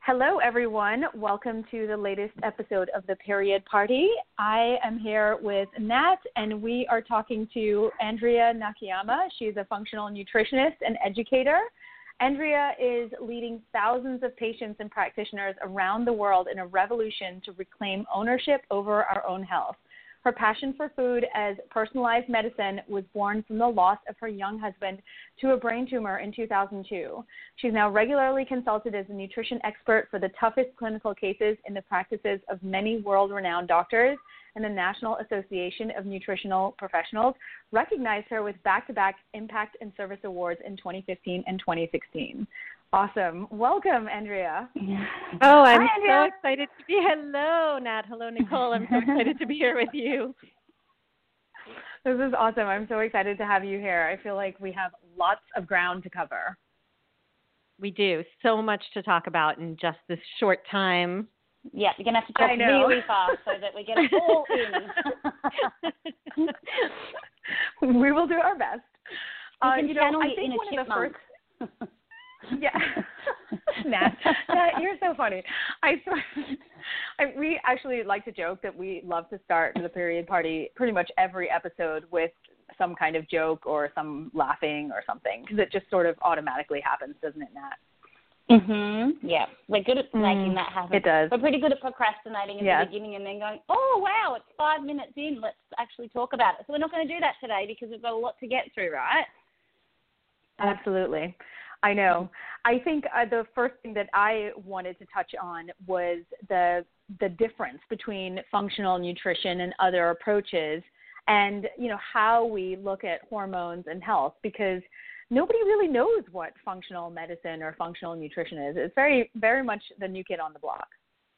Hello, everyone. Welcome to the latest episode of The Period Party. I am here with Nat, and we are talking to Andrea Nakayama. She's a functional nutritionist and educator. Andrea is leading thousands of patients and practitioners around the world in a revolution to reclaim ownership over our own health. Her passion for food as personalized medicine was born from the loss of her young husband to a brain tumor in 2002. She's now regularly consulted as a nutrition expert for the toughest clinical cases in the practices of many world-renowned doctors, and the National Association of Nutritional Professionals recognized her with back-to-back Impact and Service Awards in 2015 and 2016. Awesome. Welcome, Andrea. Oh, I'm Hi, so excited to be. Hello, Nat. Hello, Nicole. I'm so excited to be here with you. This is awesome. I'm so excited to have you here. I feel like we have lots of ground to cover. We do. So much to talk about in just this short time. Yeah, you're going to have to talk really fast so that we get it all in. We will do our best. You can channel I your think inner one chipmunk. of the first... Yeah. Nat, you're so funny. We actually like to joke that we love to start the period party pretty much every episode with some kind of joke or some laughing or something, because it just sort of automatically happens, doesn't it, Nat? Yeah, we're good at making that happen. It does. We're pretty good at procrastinating in the beginning and then going, oh, wow, it's 5 minutes in. Let's actually talk about it. So we're not going to do that today because we've got a lot to get through, right? Absolutely. I know. I think the first thing that I wanted to touch on was the difference between functional nutrition and other approaches, and how we look at hormones and health, because nobody really knows what functional medicine or functional nutrition is. It's very, very much the new kid on the block.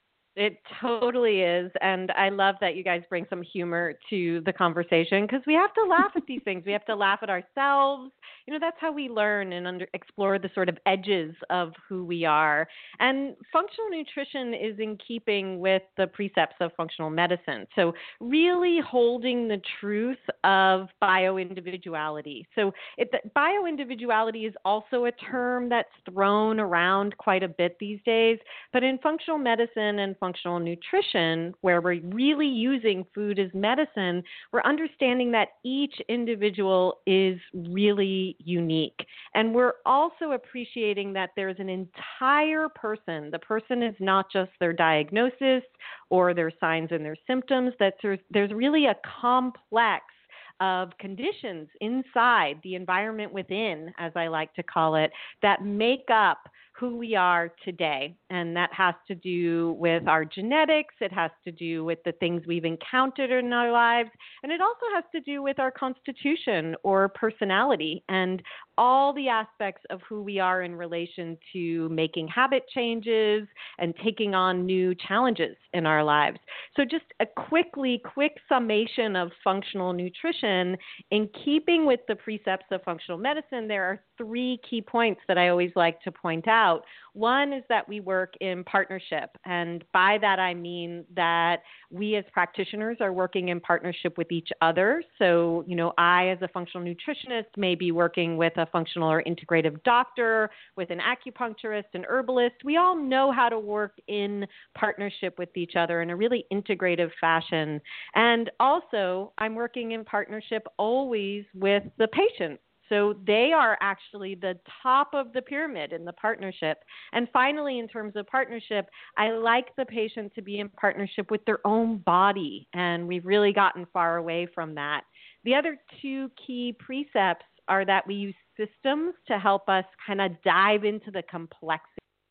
It totally is, and I love that you guys bring some humor to the conversation, because we have to laugh at these things. We have to laugh at ourselves. That's how we learn and explore the sort of edges of who we are. And functional nutrition is in keeping with the precepts of functional medicine. So really holding the truth of bioindividuality. So bioindividuality is also a term that's thrown around quite a bit these days, but in functional medicine and functional nutrition, where we're really using food as medicine, we're understanding that each individual is really unique. And we're also appreciating that there's an entire person. The person is not just their diagnosis or their signs and their symptoms, that there's really a complex of conditions inside, the environment within, as I like to call it, that make up who we are today. And that has to do with our genetics. It has to do with the things we've encountered in our lives. And it also has to do with our constitution or personality and all the aspects of who we are in relation to making habit changes and taking on new challenges in our lives. So just a quick summation of functional nutrition. In keeping with the precepts of functional medicine, there are 3 key points that I always like to point out. One is that we work in partnership, and by that I mean that we as practitioners are working in partnership with each other. So, I as a functional nutritionist may be working with a functional or integrative doctor, with an acupuncturist, an herbalist. We all know how to work in partnership with each other in a really integrative fashion. And also, I'm working in partnership always with the patient. So they are actually the top of the pyramid in the partnership. And finally, in terms of partnership, I like the patient to be in partnership with their own body. And we've really gotten far away from that. The other 2 key precepts are that we use systems to help us kind of dive into the complexity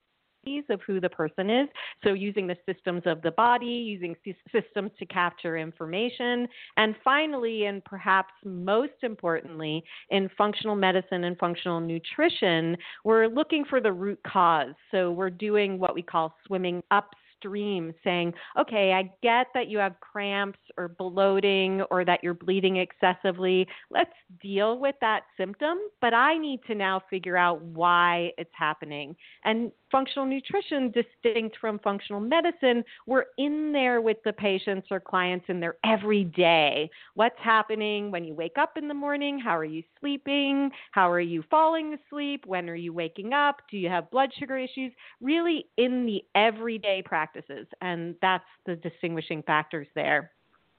of who the person is. So using the systems of the body, using systems to capture information. And finally, and perhaps most importantly, in functional medicine and functional nutrition, we're looking for the root cause. So we're doing what we call swimming upstream extreme, saying, okay, I get that you have cramps or bloating or that you're bleeding excessively. Let's deal with that symptom, but I need to now figure out why it's happening. And functional nutrition, distinct from functional medicine, we're in there with the patients or clients in their everyday. What's happening when you wake up in the morning? How are you sleeping? How are you falling asleep? When are you waking up? Do you have blood sugar issues? Really in the everyday practices. And that's the distinguishing factors there.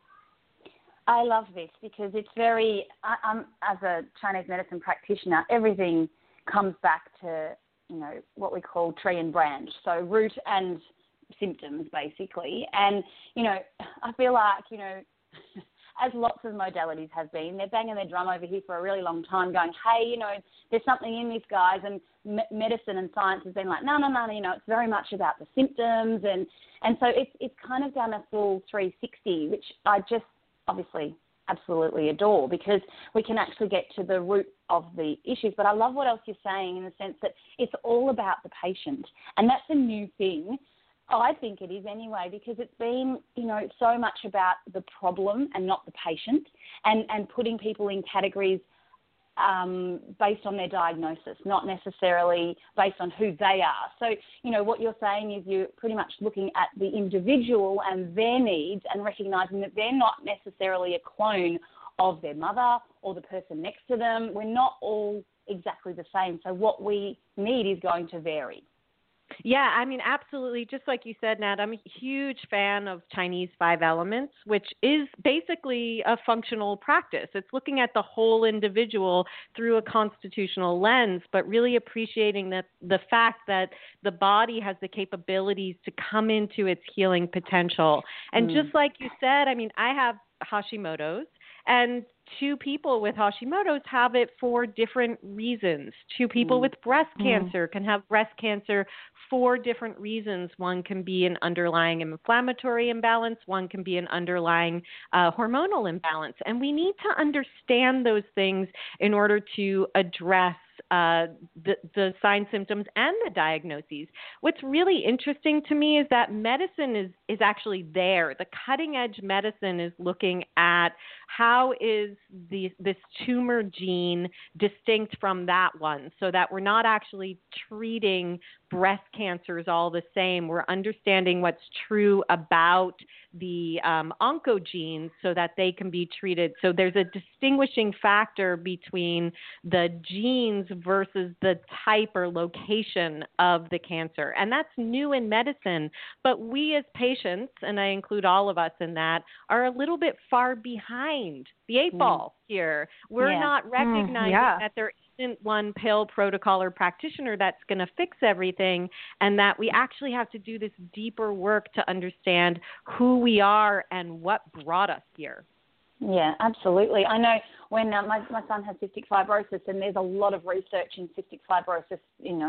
I love this because it's very, I'm as a Chinese medicine practitioner, everything comes back to, what we call tree and branch. So root and symptoms, basically. And, I feel like, as lots of modalities have been, they're banging their drum over here for a really long time going, hey, there's something in this, guys. And medicine and science has been like, no, it's very much about the symptoms. And so it's kind of done a full 360, which I just obviously absolutely adore because we can actually get to the root of the issues. But I love what else you're saying in the sense that it's all about the patient. And that's a new thing. I think it is anyway, because it's been, so much about the problem and not the patient and putting people in categories based on their diagnosis, not necessarily based on who they are. So, what you're saying is you're pretty much looking at the individual and their needs and recognising that they're not necessarily a clone of their mother or the person next to them. We're not all exactly the same. So what we need is going to vary. Yeah, I mean, absolutely. Just like you said, Nat, I'm a huge fan of Chinese 5 elements, which is basically a functional practice. It's looking at the whole individual through a constitutional lens, but really appreciating that the fact that the body has the capabilities to come into its healing potential. And just like you said, I mean, I have Hashimoto's, and 2 people with Hashimoto's have it for different reasons. 2 people with breast cancer can have breast cancer for different reasons. One can be an underlying inflammatory imbalance. One can be an underlying hormonal imbalance. And we need to understand those things in order to address the signs, symptoms, and the diagnoses. What's really interesting to me is that medicine is actually there. The cutting edge medicine is looking at how is this tumor gene distinct from that one, so that we're not actually treating breast cancers all the same. We're understanding what's true about the oncogenes so that they can be treated. So there's a distinguishing factor between the genes versus the type or location of the cancer. And that's new in medicine. But we as patients, and I include all of us in that, are a little bit far behind the 8 ball here. We're not recognizing that there isn't one pill, protocol, or practitioner that's going to fix everything, and that we actually have to do this deeper work to understand who we are and what brought us here. Yeah, absolutely. I know when my son has cystic fibrosis, and there's a lot of research in cystic fibrosis,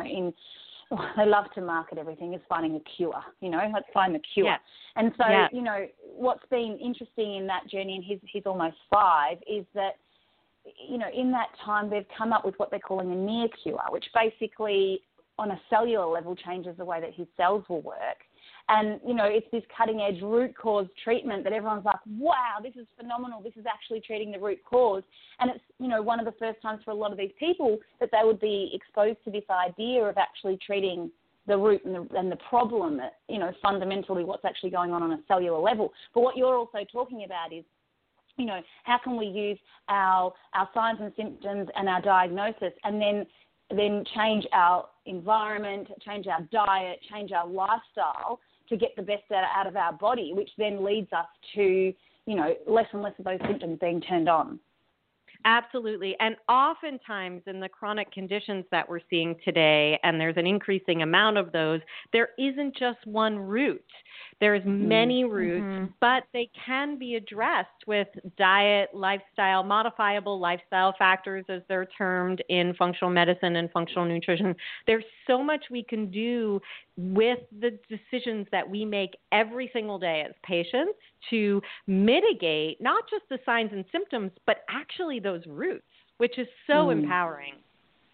they love to market everything as finding a cure, let's find the cure. Yeah. And so, what's been interesting in that journey, and he's almost 5, is that, in that time they've come up with what they're calling a near cure, which basically on a cellular level changes the way that his cells will work. And, it's this cutting edge root cause treatment that everyone's like, wow, this is phenomenal. This is actually treating the root cause. And it's, one of the first times for a lot of these people that they would be exposed to this idea of actually treating the root and the problem, fundamentally what's actually going on a cellular level. But what you're also talking about is, how can we use our signs and symptoms and our diagnosis and then change our environment, change our diet, change our lifestyle to get the best out of our body, which then leads us to, less and less of those symptoms being turned on. Absolutely. And oftentimes in the chronic conditions that we're seeing today, and there's an increasing amount of those, there isn't just one root. There's many roots, but they can be addressed with diet, lifestyle, modifiable lifestyle factors, as they're termed in functional medicine and functional nutrition. There's so much we can do with the decisions that we make every single day as patients to mitigate not just the signs and symptoms, but actually those roots, which is so empowering.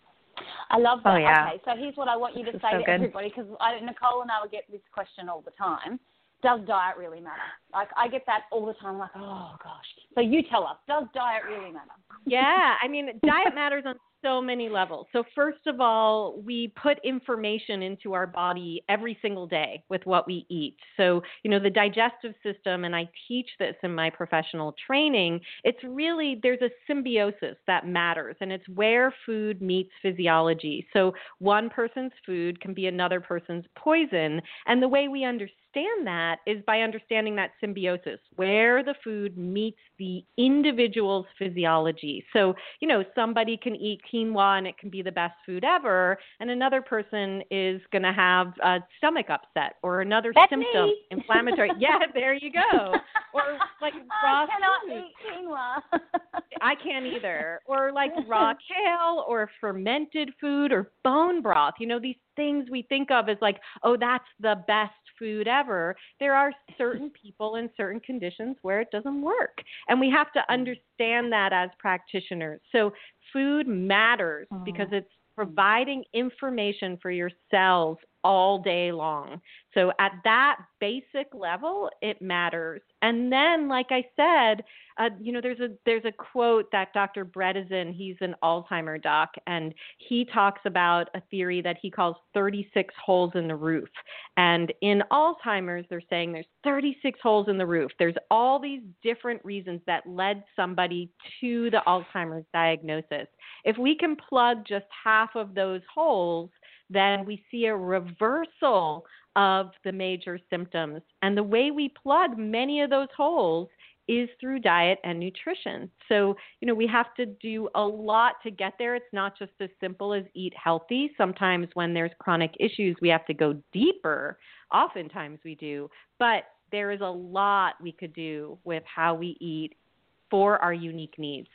I love that. Oh, yeah. Okay, so here's what I want you to say So to good. everybody, because Nicole and I will get this question all the time. Does diet really matter? Like, I get that all the time. I'm like, oh, gosh. So you tell us, does diet really matter? Yeah, I mean, diet matters on so many levels. So first of all, we put information into our body every single day with what we eat. So, the digestive system, and I teach this in my professional training, it's really, there's a symbiosis that matters, and it's where food meets physiology. So one person's food can be another person's poison, and the way we understand that is by understanding that symbiosis, where the food meets the individual's physiology. So, somebody can eat quinoa and it can be the best food ever, and another person is going to have a stomach upset or another symptom, me. inflammatory. Yeah, there you go. Or like raw I cannot food. eat quinoa. I can't either. Or like raw kale or fermented food or bone broth. These things we think of as like, oh, that's the best food ever. There are certain people in certain conditions where it doesn't work. And we have to understand that as practitioners. So food matters because it's providing information for your cells all day long. So at that basic level, it matters. And then, like I said, there's a quote that Dr. Bredesen, he's an Alzheimer doc, and he talks about a theory that he calls 36 holes in the roof. And in Alzheimer's, they're saying there's 36 holes in the roof. There's all these different reasons that led somebody to the Alzheimer's diagnosis. If we can plug just half of those holes, then we see a reversal of the major symptoms. And the way we plug many of those holes is through diet and nutrition. So, we have to do a lot to get there. It's not just as simple as eat healthy. Sometimes when there's chronic issues, we have to go deeper. Oftentimes we do. But there is a lot we could do with how we eat for our unique needs.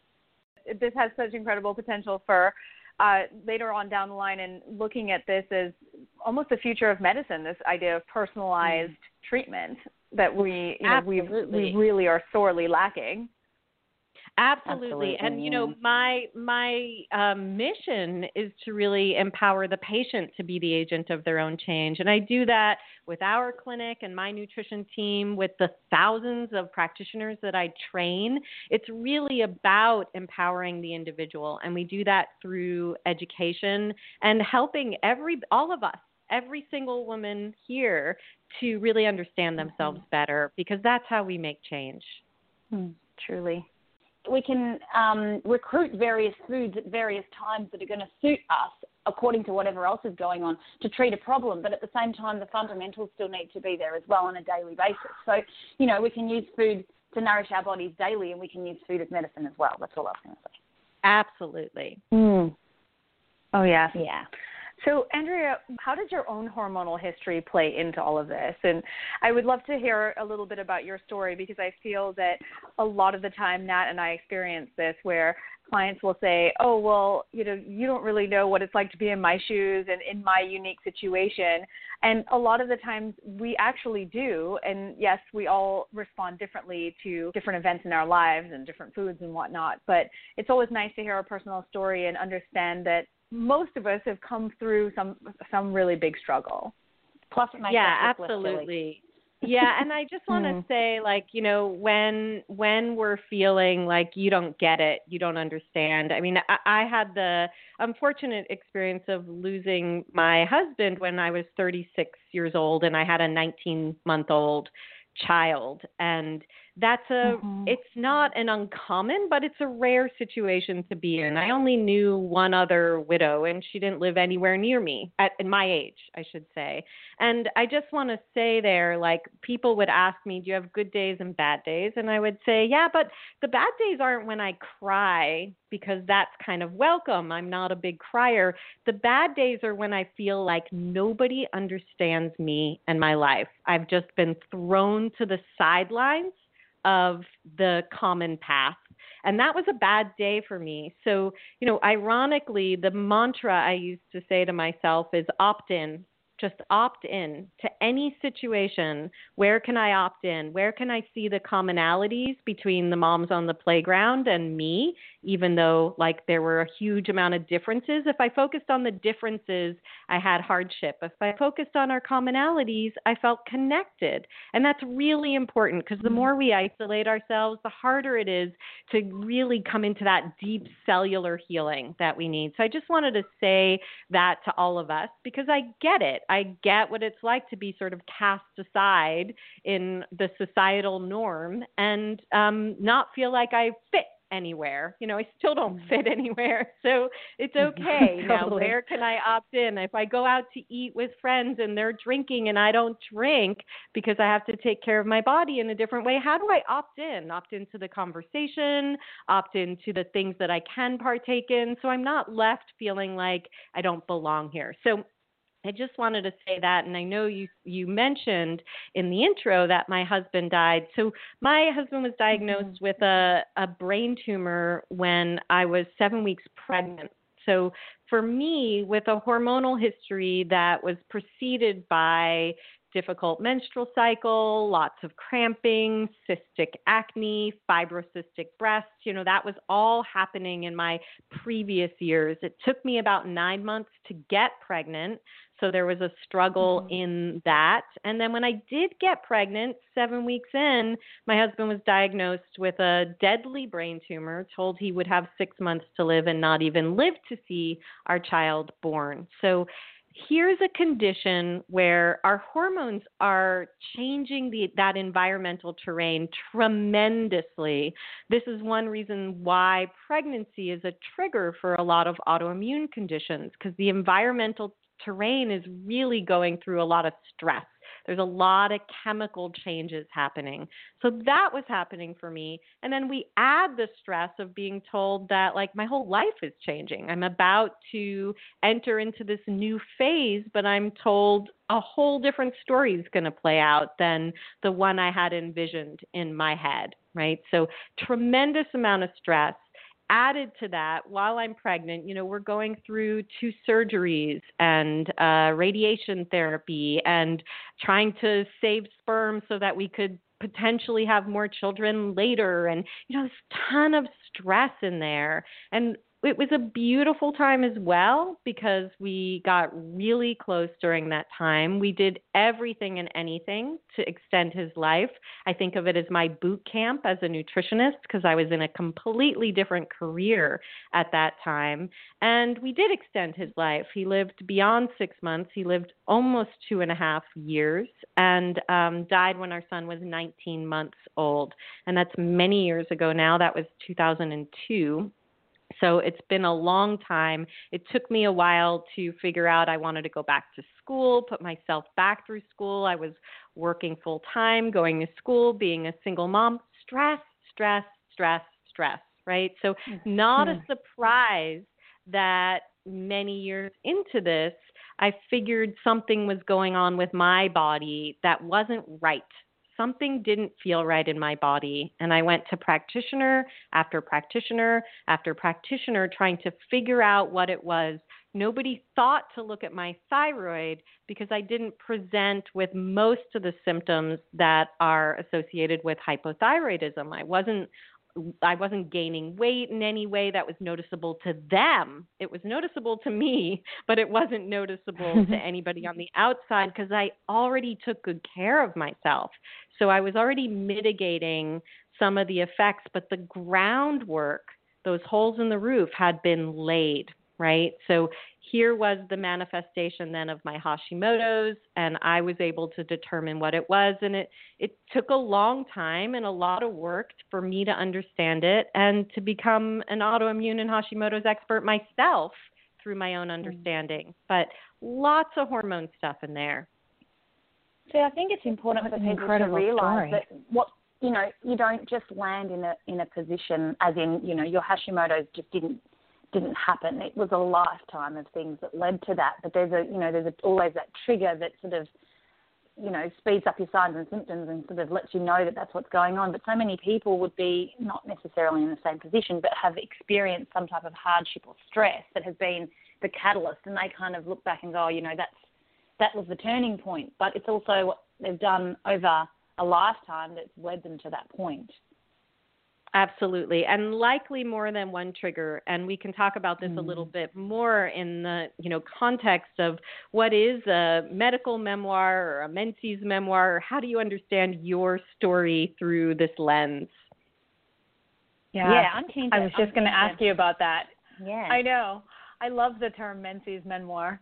This has such incredible potential for later on down the line, and looking at this as almost the future of medicine, this idea of personalized treatment that we really are sorely lacking. Absolutely. And, my mission is to really empower the patient to be the agent of their own change. And I do that with our clinic and my nutrition team, with the thousands of practitioners that I train. It's really about empowering the individual. And we do that through education and helping all of us, every single woman here, to really understand themselves better, because that's how we make change. Truly. We can recruit various foods at various times that are going to suit us according to whatever else is going on to treat a problem. But at the same time, the fundamentals still need to be there as well on a daily basis. So, we can use food to nourish our bodies daily, and we can use food as medicine as well. That's all I was going to say. Absolutely. Oh, yes. Yeah. So, Andrea, how does your own hormonal history play into all of this? And I would love to hear a little bit about your story, because I feel that a lot of the time, Nat and I experience this, where clients will say, oh, well, you don't really know what it's like to be in my shoes and in my unique situation. And a lot of the times we actually do. And yes, we all respond differently to different events in our lives and different foods and whatnot. But it's always nice to hear a personal story and understand that most of us have come through some really big struggle. Plus, it makes us look less silly. Yeah, and I just want to say, when we're feeling like you don't get it, you don't understand. I mean, I had the unfortunate experience of losing my husband when I was 36 years old, and I had a 19-month-old child. And that's it's not an uncommon, but it's a rare situation to be in. I only knew one other widow, and she didn't live anywhere near me at my age, I should say. And I just want to say there, people would ask me, do you have good days and bad days? And I would say, yeah, but the bad days aren't when I cry, because that's kind of welcome. I'm not a big crier. The bad days are when I feel like nobody understands me and my life. I've just been thrown to the sidelines of the common path. And that was a bad day for me. So, ironically, the mantra I used to say to myself is opt in, just opt in to any situation. Where can I opt in? Where can I see the commonalities between the moms on the playground and me, even though like there were a huge amount of differences? If I focused on the differences, I had hardship. If I focused on our commonalities, I felt connected. And that's really important because the more we isolate ourselves, the harder it is to really come into that deep cellular healing that we need. So I just wanted to say that to all of us because I get it. I get what it's like to be sort of cast aside in the societal norm and not feel like I fit anywhere. You know, I still don't fit anywhere. So it's okay. Now, where can I opt in? If I go out to eat with friends and they're drinking and I don't drink because I have to take care of my body in a different way, how do I opt in? Opt into the conversation, opt into the things that I can partake in so I'm not left feeling like I don't belong here. So I just wanted to say that, and I know you mentioned in the intro that my husband died. So my husband was diagnosed with a brain tumor when I was 7 weeks pregnant. So for me, with a hormonal history that was preceded by difficult menstrual cycle, lots of cramping, cystic acne, fibrocystic breasts, you know, that was all happening in my previous years. It took me about 9 months to get pregnant. So there was a struggle in that. And then when I did get pregnant, 7 weeks in, my husband was diagnosed with a deadly brain tumor, told he would have 6 months to live and not even live to see our child born. So here's a condition where our hormones are changing that environmental terrain tremendously. This is one reason why pregnancy is a trigger for a lot of autoimmune conditions, because the environmental terrain is really going through a lot of stress. There's a lot of chemical changes happening. So that was happening for me. And then we add the stress of being told that like my whole life is changing. I'm about to enter into this new phase, but I'm told a whole different story is going to play out than the one I had envisioned in my head, right? So tremendous amount of stress. Added to that, while I'm pregnant, you know, we're going through 2 surgeries and radiation therapy and trying to save sperm so that we could potentially have more children later. And, you know, there's a ton of stress in there. And it was a beautiful time as well because we got really close during that time. We did everything and anything to extend his life. I think of it as my boot camp as a nutritionist because I was in a completely different career at that time. And we did extend his life. He lived beyond 6 months. He lived almost 2.5 years and died when our son was 19 months old. And that's many years ago now. That was 2002. So it's been a long time. It took me a while to figure out I wanted to go back to school, put myself back through school. I was working full time, going to school, being a single mom. Stress, stress, stress, stress, right? So not a surprise that many years into this, I figured something was going on with my body that wasn't right. Something didn't feel right in my body. And I went to practitioner after practitioner after practitioner trying to figure out what it was. Nobody thought to look at my thyroid because I didn't present with most of the symptoms that are associated with hypothyroidism. I wasn't gaining weight in any way that was noticeable to them. It was noticeable to me, but it wasn't noticeable to anybody on the outside because I already took good care of myself. So I was already mitigating some of the effects, but the groundwork, those holes in the roof had been laid, right? So here was the manifestation then of my Hashimoto's, and I was able to determine what it was. And it took a long time and a lot of work for me to understand it and to become an autoimmune and Hashimoto's expert myself through my own understanding. But lots of hormone stuff in there. So I think it's important for people to realize that you don't just land in a position as in, you know, your Hashimoto's just didn't happen. It was a lifetime of things that led to that. But there's always that trigger that sort of, you know, speeds up your signs and symptoms and sort of lets you know that that's what's going on. But so many people would be not necessarily in the same position, but have experienced some type of hardship or stress that has been the catalyst, and they kind of look back and go, oh, you know, that was the turning point. But it's also what they've done over a lifetime that's led them to that point. Absolutely. And likely more than one trigger. And we can talk about this a little bit more in the, context of what is a medical memoir or a Menzies memoir, or how do you understand your story through this lens? Yeah, I'm keen. I was just going to ask you about that. Yeah. I know. I love the term Menzies memoir.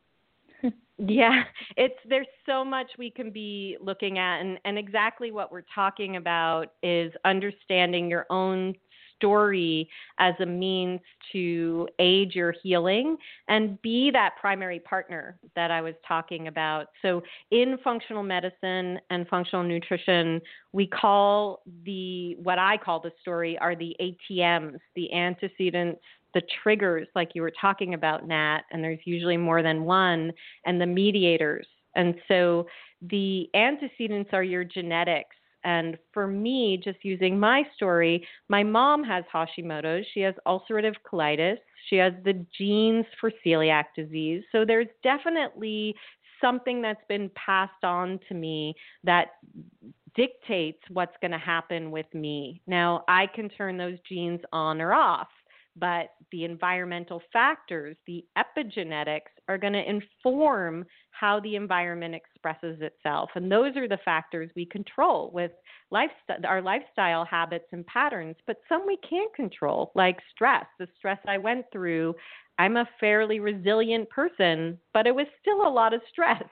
Yeah, there's so much we can be looking at, and exactly what we're talking about is understanding your own story as a means to aid your healing and be that primary partner that I was talking about. So in functional medicine and functional nutrition, we call what I call the story are the ATMs, the antecedents, the triggers, like you were talking about, Nat, and there's usually more than one, and the mediators. And so the antecedents are your genetics. And for me, just using my story, my mom has Hashimoto's. She has ulcerative colitis. She has the genes for celiac disease. So there's definitely something that's been passed on to me that dictates what's going to happen with me. Now, I can turn those genes on or off, but the environmental factors, the epigenetics, are going to inform how the environment expresses itself. And those are the factors we control with our lifestyle habits and patterns, but some we can't control, like stress. The stress I went through, I'm a fairly resilient person, but it was still a lot of stress.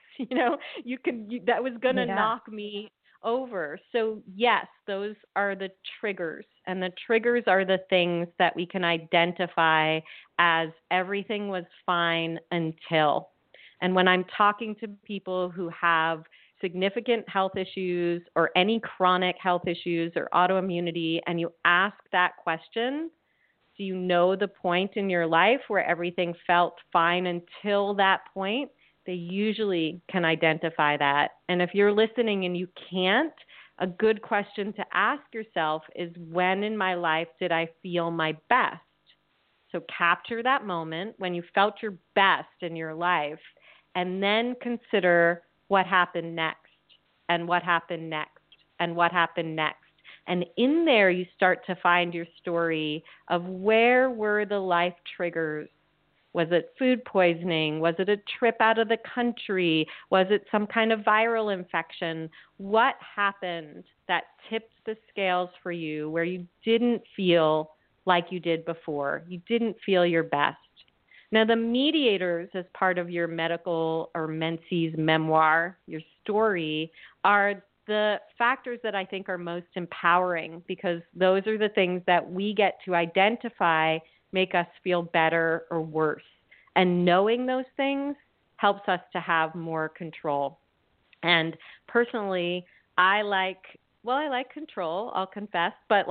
That was going to knock me over. So yes, those are the triggers, and the triggers are the things that we can identify as everything was fine until. And when I'm talking to people who have significant health issues or any chronic health issues or autoimmunity, and you ask that question, do you know the point in your life where everything felt fine until that point? They usually can identify that. And if you're listening and you can't, a good question to ask yourself is, when in my life did I feel my best? So capture that moment when you felt your best in your life, and then consider what happened next, and what happened next, and what happened next. And in there, you start to find your story of where were the life triggers. Was it food poisoning? Was it a trip out of the country? Was it some kind of viral infection? What happened that tipped the scales for you where you didn't feel like you did before? You didn't feel your best. Now, the mediators, as part of your medical or Menzies memoir, your story, are the factors that I think are most empowering, because those are the things that we get to identify make us feel better or worse. And knowing those things helps us to have more control. And personally, I like control, I'll confess, but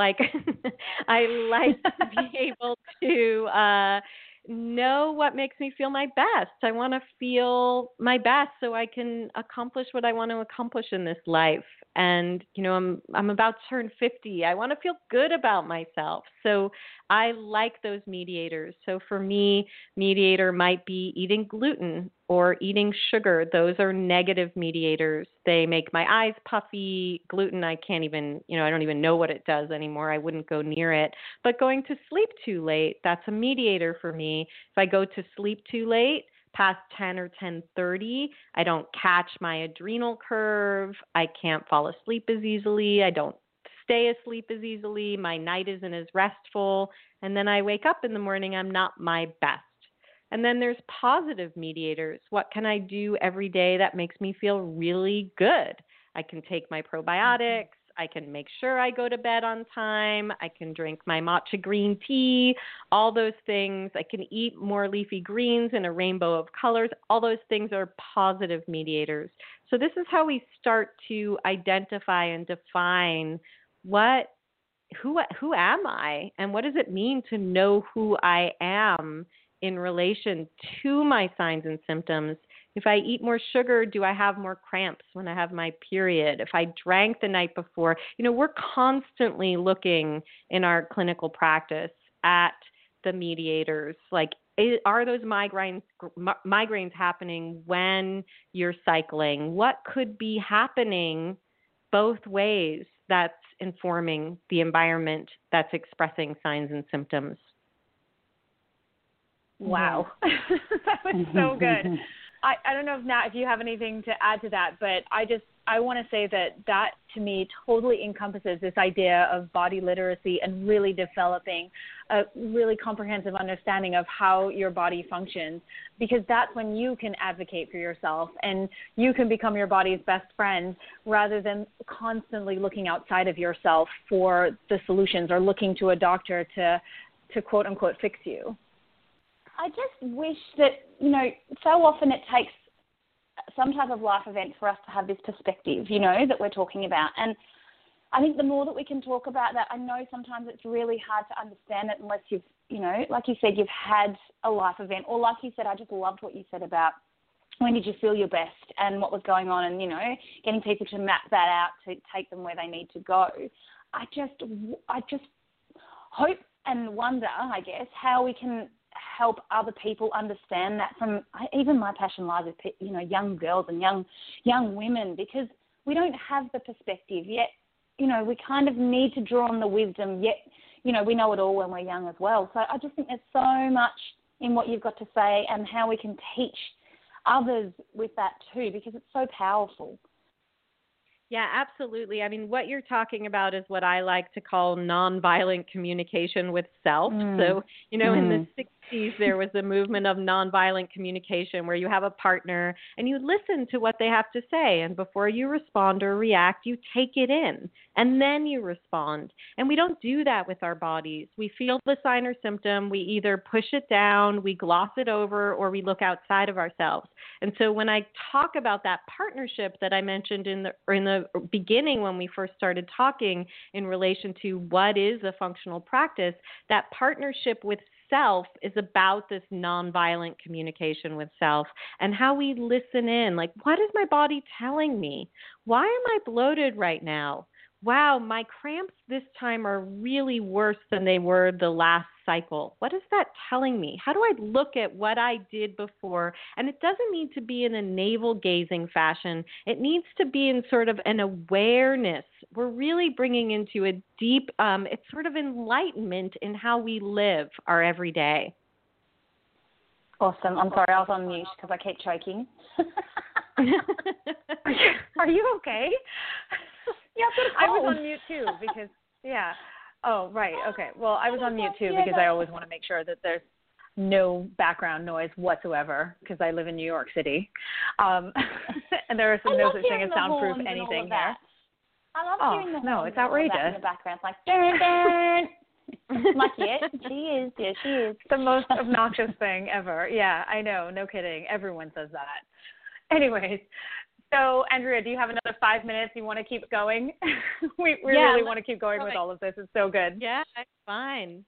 I like to be able to know what makes me feel my best. I want to feel my best so I can accomplish what I want to accomplish in this life. And, I'm about to turn 50. I want to feel good about myself. So I like those mediators. So for me, mediator might be eating gluten or eating sugar. Those are negative mediators. They make my eyes puffy. Gluten, I can't even, I don't even know what it does anymore. I wouldn't go near it. But going to sleep too late, that's a mediator for me. If I go to sleep too late, past 10 or 10:30, I don't catch my adrenal curve. I can't fall asleep as easily. I don't stay asleep as easily. My night isn't as restful. And then I wake up in the morning, I'm not my best. And then there's positive mediators. What can I do every day that makes me feel really good? I can take my probiotics. I can make sure I go to bed on time. I can drink my matcha green tea, all those things. I can eat more leafy greens in a rainbow of colors. All those things are positive mediators. So this is how we start to identify and define who am I, and what does it mean to know who I am in relation to my signs and symptoms. If I eat more sugar, do I have more cramps when I have my period? If I drank the night before, we're constantly looking in our clinical practice at the mediators. Like are those migraines happening when you're cycling? What could be happening both ways that's informing the environment that's expressing signs and symptoms? Wow. That was so good. I don't know if Nat, if you have anything to add to that, but I want to say that to me totally encompasses this idea of body literacy and really developing a really comprehensive understanding of how your body functions, because that's when you can advocate for yourself and you can become your body's best friend rather than constantly looking outside of yourself for the solutions or looking to a doctor to quote unquote fix you. I just wish that, so often it takes some type of life event for us to have this perspective, that we're talking about. And I think the more that we can talk about that, I know sometimes it's really hard to understand it unless you've, like you said, you've had a life event. Or like you said, I just loved what you said about when did you feel your best and what was going on and, getting people to map that out to take them where they need to go. I just hope and wonder, I guess, how we can help other people understand that. From even my passion lies with young girls and young women, because we don't have the perspective yet. We kind of need to draw on the wisdom, yet we know it all when we're young as well. So I just think there's so much in what you've got to say and how we can teach others with that too, because it's so powerful. Yeah, absolutely. I mean, what you're talking about is what I like to call nonviolent communication with self. So, in the 60s, there was a movement of nonviolent communication where you have a partner and you listen to what they have to say. And before you respond or react, you take it in and then you respond. And we don't do that with our bodies. We feel the sign or symptom. We either push it down, we gloss it over, or we look outside of ourselves. And so when I talk about that partnership that I mentioned in the beginning when we first started talking in relation to what is a functional practice, that partnership with self is about this nonviolent communication with self and how we listen in. Like, what is my body telling me? Why am I bloated right now? Wow, my cramps this time are really worse than they were the last cycle. What is that telling me? How do I look at what I did before? And it doesn't need to be in a navel-gazing fashion. It needs to be in sort of an awareness. We're really bringing into a deep, it's sort of enlightenment in how we live our everyday. Awesome. I'm sorry, I was on mute because I keep choking. Are you okay? Yeah, I was on mute too because, yeah. Oh, right. Okay. Well, I was on mute too because I always want to make sure that there's no background noise whatsoever because I live in New York City. And there is no such thing as soundproof anything here. I love hearing the horns. No, it's outrageous. In the background. It's like, dun, dun. Like, yeah, she is. Yeah, she is. The most obnoxious thing ever. Yeah, I know. No kidding. Everyone says that. Anyways. So, Andrea, do you have another 5 minutes? You want to keep going? we really want to keep going with all of this. It's so good. Yeah, fine.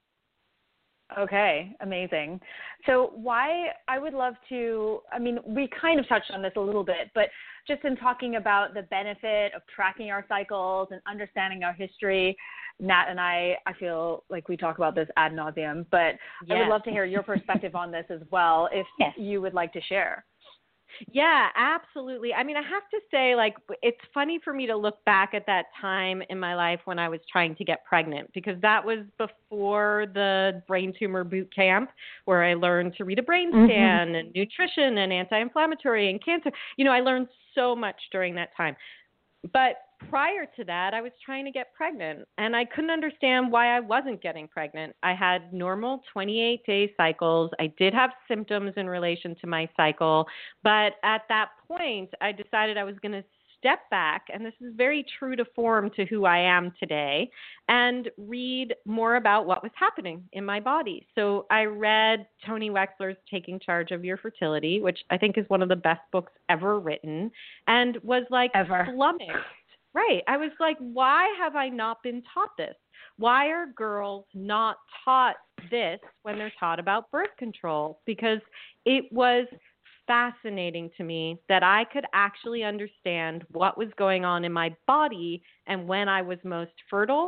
Okay, amazing. So I would love to, we kind of touched on this a little bit, but just in talking about the benefit of tracking our cycles and understanding our history, Nat and I feel like we talk about this ad nauseum, but yes. I would love to hear your perspective on this as well, if you would like to share. Yeah, absolutely. I mean, I have to say, it's funny for me to look back at that time in my life when I was trying to get pregnant, because that was before the brain tumor boot camp where I learned to read a brain scan and nutrition and anti-inflammatory and cancer. I learned so much during that time. But prior to that, I was trying to get pregnant, and I couldn't understand why I wasn't getting pregnant. I had normal 28-day cycles. I did have symptoms in relation to my cycle, but at that point, I decided I was going to step back, and this is very true to form to who I am today, and read more about what was happening in my body. So I read Toni Wexler's Taking Charge of Your Fertility, which I think is one of the best books ever written, and was flummoxed. Right. I was like, why have I not been taught this? Why are girls not taught this when they're taught about birth control? Because it was fascinating to me that I could actually understand what was going on in my body and when I was most fertile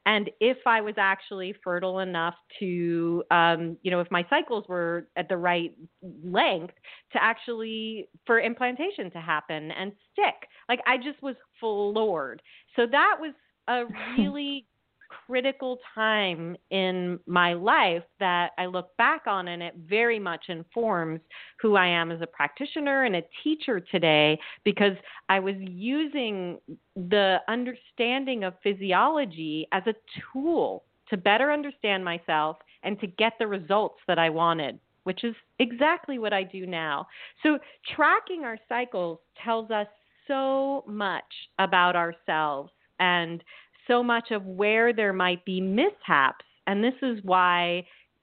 and if I was actually fertile enough to, if my cycles were at the right length to actually, for implantation to happen and stick. Like, I just was floored. So that was a really critical time in my life that I look back on, and it very much informs who I am as a practitioner and a teacher today, because I was using the understanding of physiology as a tool to better understand myself and to get the results that I wanted, which is exactly what I do now. So tracking our cycles tells us so much about ourselves and so much of where there might be mishaps. And this is why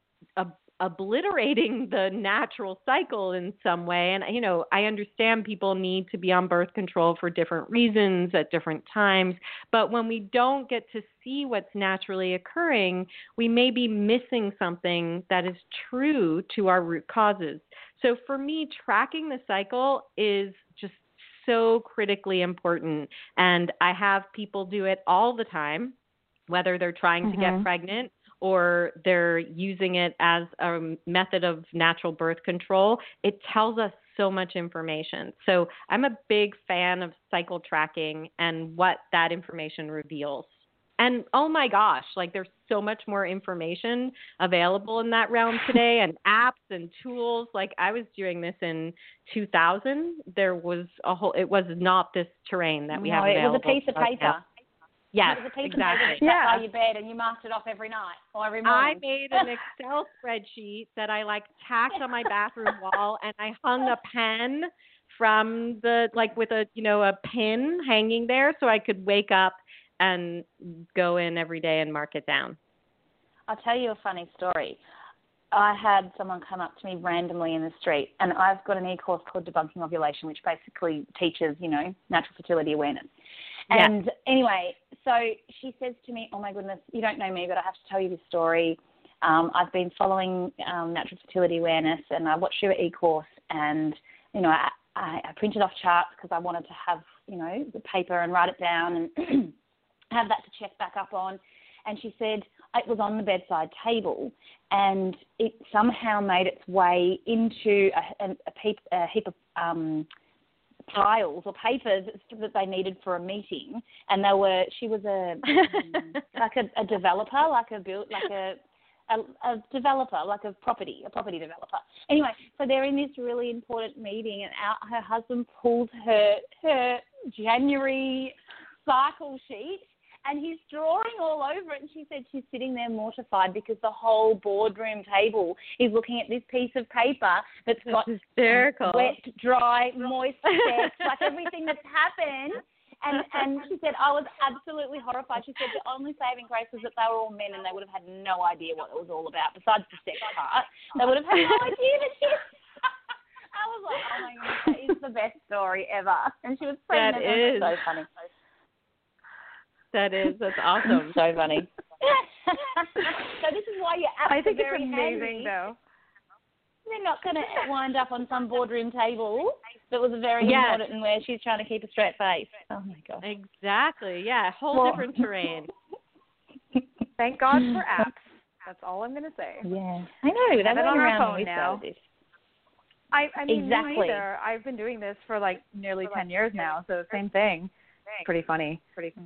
obliterating the natural cycle in some way, and, I understand people need to be on birth control for different reasons at different times, but when we don't get to see what's naturally occurring, we may be missing something that is true to our root causes. So for me, tracking the cycle is just so critically important. And I have people do it all the time, whether they're trying to get pregnant or they're using it as a method of natural birth control. It tells us so much information. So I'm a big fan of cycle tracking and what that information reveals. And oh my gosh, like, there's so much more information available in that realm today, and apps and tools. Like, I was doing this in 2000. It was not this terrain that we have available. It was a piece of paper. Yes, it was a piece exactly. of paper that sat by your bed, and you marked it off every night or every morning. I made an Excel spreadsheet that I tacked on my bathroom wall, and I hung a pen from with a pin hanging there so I could wake up and go in every day and mark it down. I'll tell you a funny story. I had someone come up to me randomly in the street, and I've got an e-course called Debunking Ovulation, which basically teaches, natural fertility awareness. Yeah. And anyway, so she says to me, oh my goodness, you don't know me, but I have to tell you this story. I've been following natural fertility awareness, and I watched your e-course, and, I printed off charts because I wanted to have, the paper and write it down and have that to check back up on. And she said it was on the bedside table, and it somehow made its way into a heap of files or papers that they needed for a meeting. And she was a developer, a developer, like a property developer. Anyway, so they're in this really important meeting, and her husband pulls her January cycle sheet, and he's drawing all over it. And she said she's sitting there mortified because the whole boardroom table is looking at this piece of paper that's got hysterical. Wet, dry, moist steps, like everything that's happened. And she said, I was absolutely horrified. She said the only saving grace was that they were all men, and they would have had no idea what it was all about, besides the sex part. They would have had no idea that she... I was like, oh my goodness, that is the best story ever. And she was pregnant. That is so funny. That's awesome. So funny. So this is why you're I think very it's amazing, handy. though. They're not going to wind up on some boardroom table that was very important and where she's trying to keep a straight face. Oh, my gosh. Exactly. Yeah, whole different terrain. Thank God for apps. That's all I'm going to say. Yeah. I know. They're on our phone now. I mean, exactly. Me either. I've been doing this for nearly 10 years now, so same thing. Pretty funny.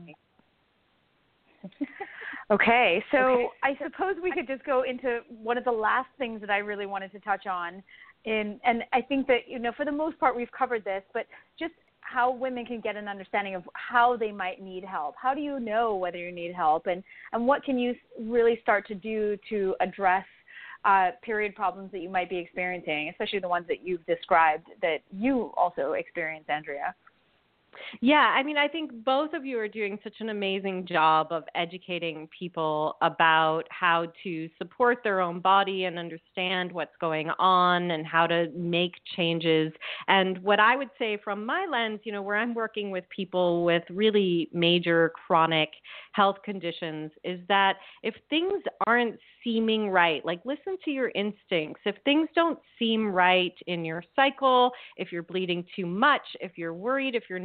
Okay, so I suppose we could just go into one of the last things that I really wanted to touch on. And I think that, for the most part we've covered this, but just how women can get an understanding of how they might need help. How do you know whether you need help? And what can you really start to do to address period problems that you might be experiencing, especially the ones that you've described that you also experience, Andrea? Yeah, I mean, I think both of you are doing such an amazing job of educating people about how to support their own body and understand what's going on and how to make changes. And what I would say from my lens, where I'm working with people with really major chronic health conditions, is that if things aren't seeming right, listen to your instincts. If things don't seem right in your cycle, if you're bleeding too much, if you're worried, if you're not bleeding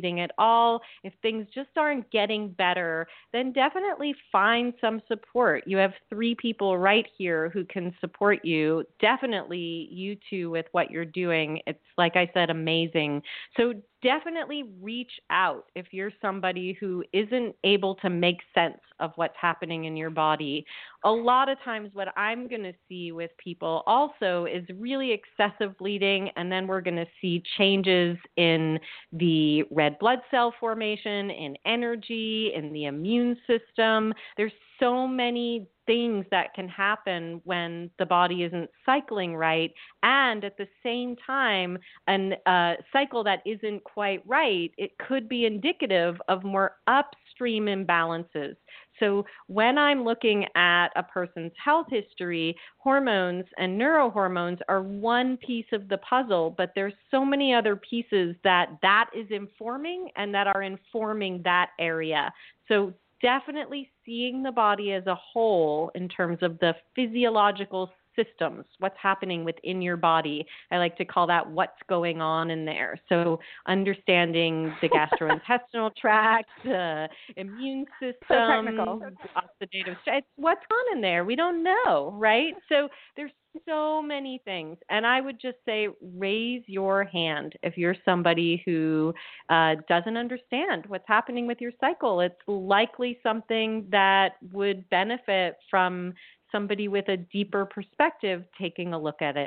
bleeding at all, if things just aren't getting better, then definitely find some support. You have 3 people right here who can support you. Definitely you two with what you're doing. It's, like I said, amazing. So definitely reach out if you're somebody who isn't able to make sense of what's happening in your body. A lot of times what I'm going to see with people also is really excessive bleeding, and then we're going to see changes in the red blood cell formation, in energy, in the immune system. There's so many things that can happen when the body isn't cycling right, and at the same time, a cycle that isn't quite right, it could be indicative of more upstream imbalances. So when I'm looking at a person's health history, hormones and neurohormones are one piece of the puzzle, but there's so many other pieces that is informing and that are informing that area. So definitely seeing the body as a whole in terms of the physiological systems, what's happening within your body. I like to call that what's going on in there. So understanding the gastrointestinal tract, the immune system, oxidative stress, what's on in there? We don't know, right? So there's so many things. And I would just say raise your hand if you're somebody who doesn't understand what's happening with your cycle. It's likely something that would benefit from somebody with a deeper perspective taking a look at it.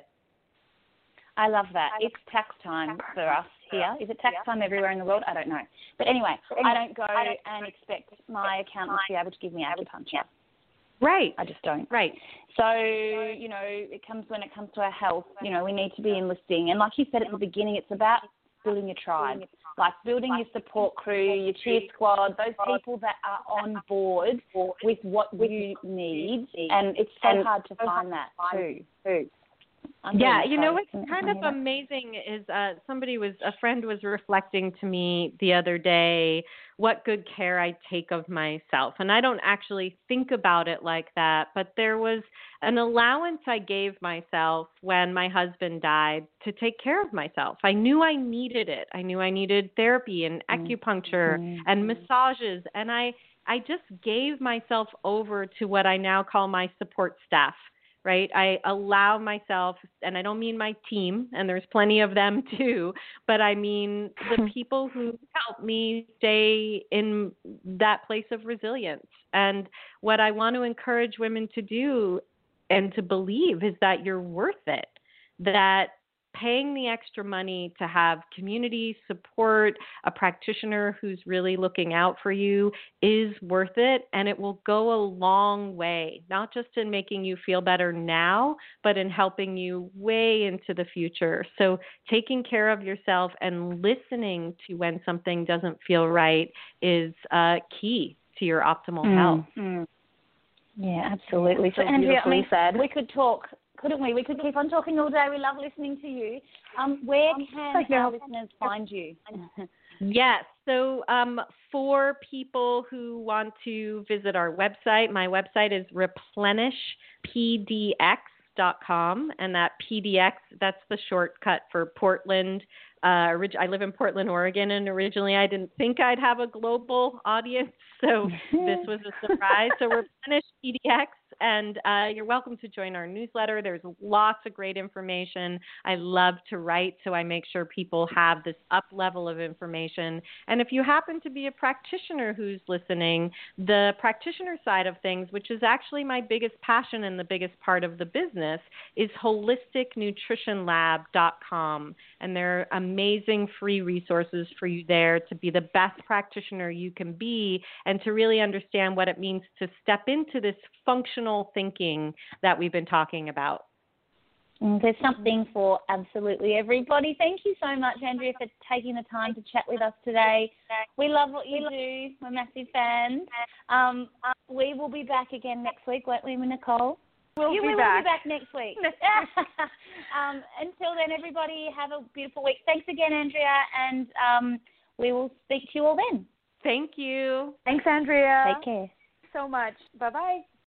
I love that. It's tax time for us here. Is it tax time everywhere in the world? I don't know. But anyway, I don't go and expect my accountant to be able to give me acupuncture. Right. I just don't. Right. So, when it comes to our health, we need to be enlisting. And like you said at the beginning, it's about building your tribe, like building your support crew, your cheer squad, those people that are on board with what you need. And it's so hard to find that too. Yeah, what's kind of amazing is a friend was reflecting to me the other day what good care I take of myself. And I don't actually think about it like that, but there was an allowance I gave myself when my husband died to take care of myself. I knew I needed it. I knew I needed therapy and acupuncture and massages, and I just gave myself over to what I now call my support staff. Right? I allow myself, and I don't mean my team, and there's plenty of them too, but I mean the people who help me stay in that place of resilience. And what I want to encourage women to do and to believe is that you're worth it, that paying the extra money to have community support, a practitioner who's really looking out for you is worth it, and it will go a long way, not just in making you feel better now, but in helping you way into the future. So taking care of yourself and listening to when something doesn't feel right is key to your optimal health. Yeah, absolutely. So Andrea, said. We could talk, couldn't we? We could keep on talking all day. We love listening to you. Where can our listeners find you? Yes. So for people who want to visit our website, my website is replenishpdx.com, and that PDX, that's the shortcut for Portland. I live in Portland, Oregon, and originally I didn't think I'd have a global audience, so this was a surprise. So Replenish PDX, and you're welcome to join our newsletter. There's lots of great information. I love to write, so I make sure people have this up level of information. And if you happen to be a practitioner who's listening, the practitioner side of things, which is actually my biggest passion and the biggest part of the business, is holisticnutritionlab.com. And there are amazing free resources for you there to be the best practitioner you can be and to really understand what it means to step into this functional thinking that we've been talking about. There's something for absolutely everybody. Thank you so much, Andrea, for taking the time to chat with us today. We love what you do. We're massive fans. We will be back again next week, won't we, Nicole? We will be back next week. Until then, everybody, have a beautiful week. Thanks again, Andrea, and we will speak to you all then. Thank you. Thanks, Andrea. Take care. So much. Bye-bye.